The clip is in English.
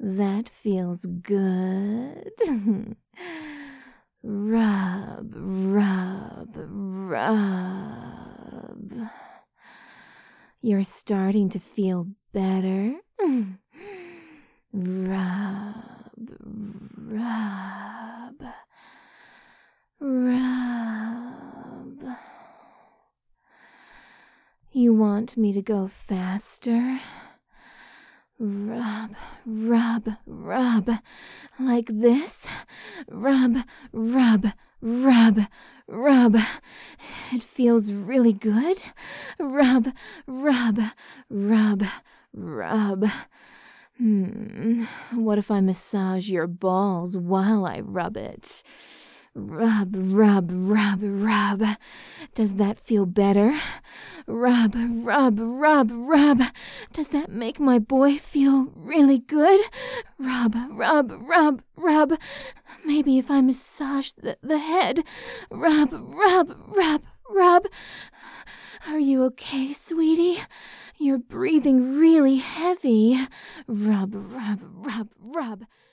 That feels good. Rub, rub, rub. You're starting to feel better. Rub, rub, rub. You want me to go faster? Rub, rub, rub. Like this? Rub, rub, rub, rub. It feels really good. Rub, rub, rub, rub. What if I massage your balls while I rub it? Rub, rub, rub, rub. Does that feel better? Rub, rub, rub, rub. Does that make my boy feel really good? Rub, rub, rub, rub. Maybe if I massage the head. Rub, rub, rub, rub. Are you okay, sweetie? You're breathing really heavy. Rub, rub, rub, rub.